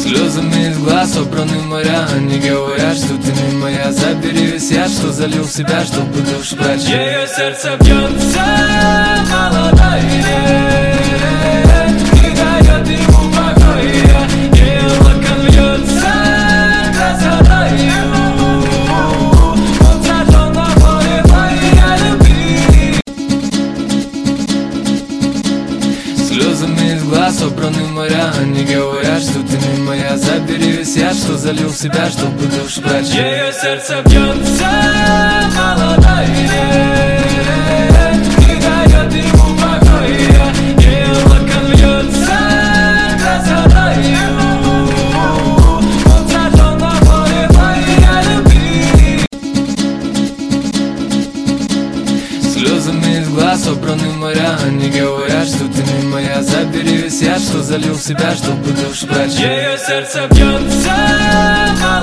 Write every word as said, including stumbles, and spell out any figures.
Слезами из глаз собраны моря. Они говорят, что ты не моя. Забери весь яд, что залил в себя, чтобы душу прочь. Ее сердце бьется молодое, не дает ему покоя. Ее локон вьется красотою. Он зажжен на поле моей любви. Слезами из глаз собраны моря. Они говорят, что ты не моя. Забери весь яд, что залил в себя, чтобы душу прочь. Ее сердце бьется молодое, не дает ему покоя. Ее локон вьется красотою. Он зажжен на поле моей любви. Слезами из глаз собраны моря. Они говорят, что ты не моя. Забери весь яд, что залил в себя, чтобы душу прочь. Ее сердце бьется